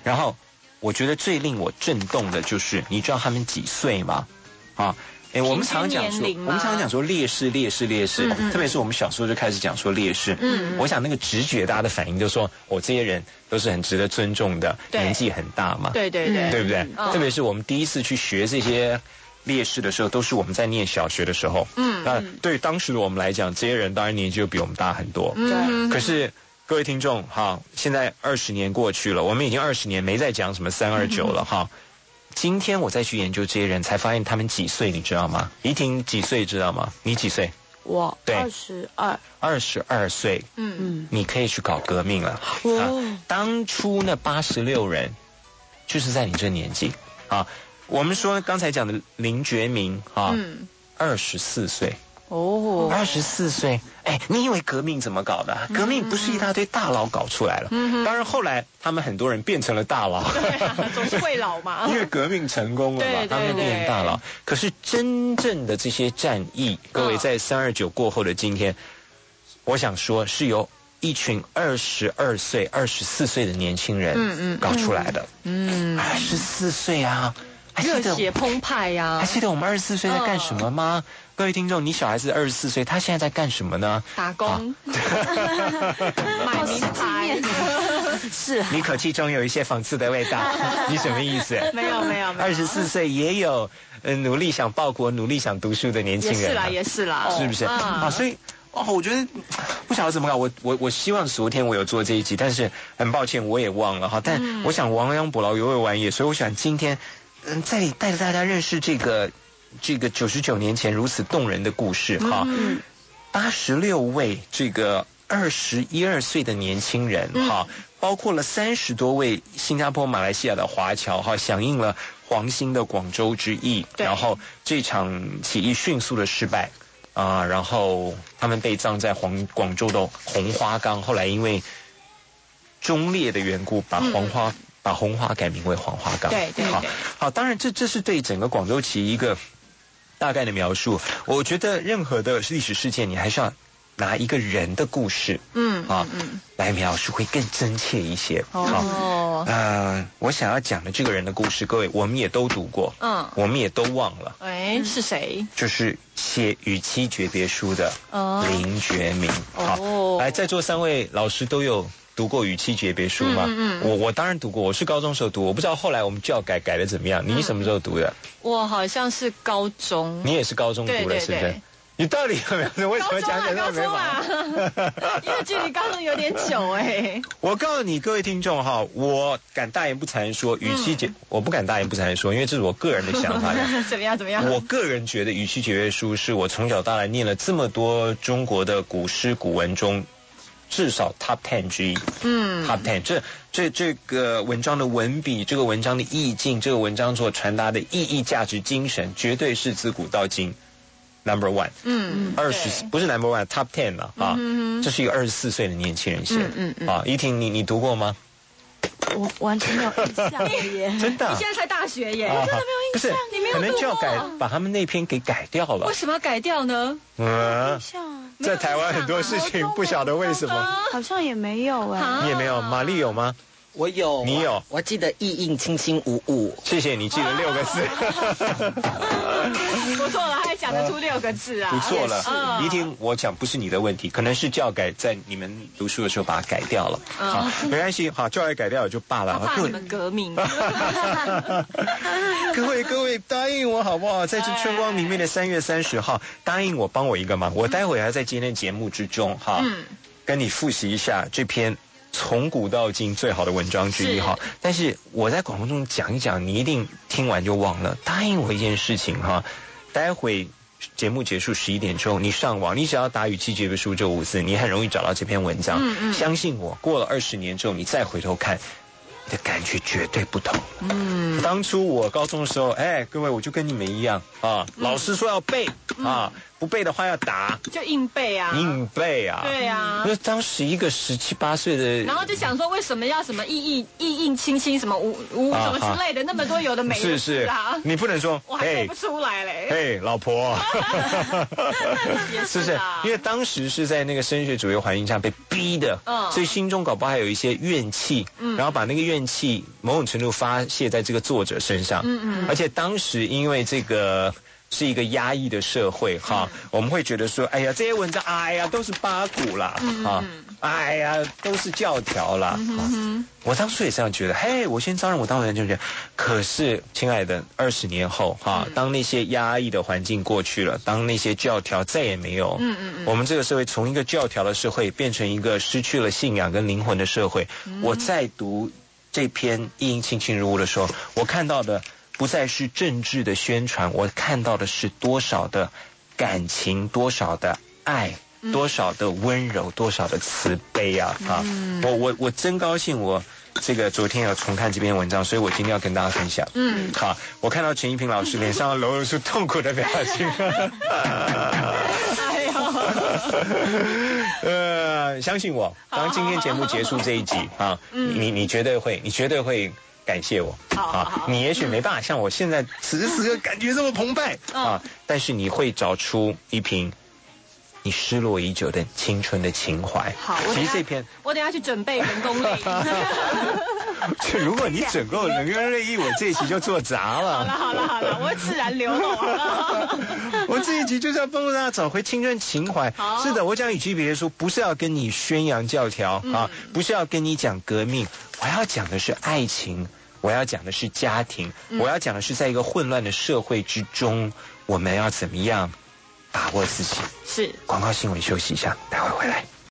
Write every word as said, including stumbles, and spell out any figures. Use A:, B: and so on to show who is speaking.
A: 然后我觉得最令我震动的就是，你知道他们几岁吗？啊。哎，我们常讲说，我们常讲说烈士，烈士，烈士，嗯嗯特别是我们小时候就开始讲说烈士。嗯，我想那个直觉，大家的反应就是说，我、哦、这些人都是很值得尊重的，年纪很大嘛。对对对，对不对？嗯、特别是我们第一次去学这些烈士的时候，都是我们在念小学的时候。嗯，那对当时的我们来讲，这些人当然年纪就比我们大很多。嗯，可是各位听众哈，现在二十年过去了，我们已经二十年没再讲什么三二九了哈。今天我再去研究这些人，才发现他们几岁，你知道吗？怡婷几岁知道吗？你几岁？
B: 我二十二，
A: 二十二岁。嗯嗯，你可以去搞革命了。哦、啊，当初那八十六人，就是在你这年纪啊。我们说刚才讲的林觉民啊，嗯，二十四岁。哦，二十四岁，哎，你以为革命怎么搞的？革命不是一大堆大佬搞出来了。嗯、当然后来他们很多人变成了大佬。
B: 对啊，总是会老嘛。
A: 因为革命成功了嘛，对对对，他们变大佬。可是真正的这些战役，各位在三二九过后的今天，我想说是由一群二十二岁、二十四岁的年轻人搞出来的。嗯，二十四岁啊。
B: 热血澎湃呀、啊！
A: 还记得我们二十四岁在干什么吗？嗯、各位听众，你小孩子二十四岁，他现在在干什么呢？
B: 打工，啊、买名牌。是，
A: 你口气中有一些讽刺的味道，你什么意思？
B: 没有没有没有。
A: 二十四岁也有呃努力想报国、努力想读书的年轻人、啊，
B: 也是啦，也是啦，
A: 是不是？嗯、啊，所以。哦，我觉得不晓得怎么搞，我我我希望昨天我有做这一集，但是很抱歉我也忘了哈。但我想亡羊补牢，犹未晚也，所以我想今天嗯再带着大家认识这个这个九十九年前如此动人的故事哈。嗯，八十六位这个二十一二岁的年轻人哈，嗯、包括了三十多位新加坡、马来西亚的华侨哈，响应了黄兴的广州之役，然后这场起义迅速的失败。啊，然后他们被葬在黄广州的红花岗，后来因为忠烈的缘故，把黄花、嗯、把红花改名为黄花岗。
B: 对对对。
A: 好，好，当然这这是对整个广州起义一个大概的描述。我觉得任何的历史事件，你还是要拿一个人的故事，嗯啊，嗯，来描述会更真切一些。哦，呃，我想要讲的这个人的故事，各位我们也都读过，嗯，我们也都忘了。
B: 哎，是谁？
A: 就是写《与妻诀别书》的林觉民。好，哦、来在座三位老师都有读过《与妻诀别书》吗？嗯嗯，我我当然读过，我是高中时候读，我不知道后来我们教改改的怎么样。你什么时候读的？
B: 我好像是高中。
A: 你也是高中读的，对对对，是不是？你到底有没有？为什么讲讲到没法？
B: 啊、因为距离高中有点久哎、欸。
A: 我告诉你各位听众哈，我敢大言不惭说，与妻诀，嗯、我不敢大言不惭说，因为这是我个人的想法。
B: 怎么样？怎么样？
A: 我个人觉得《与妻诀别书》是我从小到大念了这么多中国的古诗古文中，至少 top ten 之一。嗯 ，top ten 这这这个文章的文笔，这个文章的意境，这个文章所传达的意义、价值、精神，绝对是自古到今。Number one， 嗯，二十不是 Number one，Top ten 了啊，嗯、这是一个二十四岁的年轻人写的，嗯嗯啊，怡婷，你你读过吗？
B: 我完全没有印象耶，
A: 真的、啊，
B: 你现在才大学耶，啊、我真的没有印象，你没有读过，
A: 可能就要改，把他们那篇给改掉了。
B: 为什么要改掉呢？
A: 嗯，在台湾很多事情不晓得为什么，
C: 好像也没有哎，
A: 你也没有，玛丽有吗？
D: 我有，
A: 你有，
D: 我记得意印清新无误。
A: 谢谢你记了六个字，
B: 不错了，还讲得出六个字啊，
A: 不错了。怡婷，我讲不是你的问题，可能是教改在你们读书的时候把它改掉了。好，没关系，好，教改改掉了就罢了。
B: 怕你们革命。
A: 各位各位，答应我好不好？在这春光明媚的三月三十号，答应我帮我一个忙，我待会还在今天节目之中哈，嗯，跟你复习一下这篇。从古到今最好的文章之一哈，但是我在广播中讲一讲，你一定听完就忘了。答应我一件事情哈，待会节目结束十一点钟，你上网，你只要打《与妻诀别书》这五个字，你很容易找到这篇文章。嗯嗯，相信我，过了二十年之后，你再回头看，你的感觉绝对不同。嗯，当初我高中的时候，哎，各位我就跟你们一样啊，嗯、老师说要背、嗯、啊。不背的话要打，
B: 就硬背啊，
A: 硬背啊，
B: 对啊。
A: 那当时一个十七八岁的，
B: 然后就想说，为什么要什么意义意印清新什么无无什么之类的，那么多有的没的，
A: 是是啊，你不能说，
B: 我还背不出来嘞。
A: 嘿，老婆，是不是？因为当时是在那个升学主义环境下被逼的，嗯，所以心中搞不好还有一些怨气，嗯，然后把那个怨怨气某种程度发泄在这个作者身上。嗯嗯。而且当时因为这个是一个压抑的社会哈，嗯、我们会觉得说，哎呀，这些文章，哎呀，都是八股啦，嗯、啊，哎呀，都是教条啦。嗯哼，我当初也这样觉得，嘿，我先招人，我当然就觉得，可是，亲爱的，二十年后哈，嗯、当那些压抑的环境过去了，当那些教条再也没有，嗯嗯嗯，我们这个社会从一个教条的社会变成一个失去了信仰跟灵魂的社会。嗯、我在读这篇《一应卿卿如晤》的时候，我看到的不再是政治的宣传，我看到的是多少的感情，多少的爱，多少的温柔，多少的慈悲啊！啊，嗯、我我我真高兴，我这个昨天有重看这篇文章，所以我今天要跟大家分享。嗯，好，我看到陈一平老师脸上流露出痛苦的表情。哎呦，呃，相信我，当今天节目结束这一集啊，嗯、你你绝对会，你绝对会感谢我。好，好好，你也许没办法像我现在此时此刻感觉这么澎湃啊，但是你会找出一瓶你失落已久的青春的情怀。
B: 好，其实这篇我等下去准备人工泪。
A: 如果你整个人工泪液，我这一集就做砸了。
B: 好了好了好了，我会自然流露。
A: 我这一集就是要帮助大家找回青春情怀。是的，我讲与其别说，不是要跟你宣扬教条、嗯、啊，不是要跟你讲革命，我要讲的是爱情，我要讲的是家庭，嗯、我要讲的是在一个混乱的社会之中，我们要怎么样把握自己。
B: 是。
A: 广告新闻休息一下，待会回来。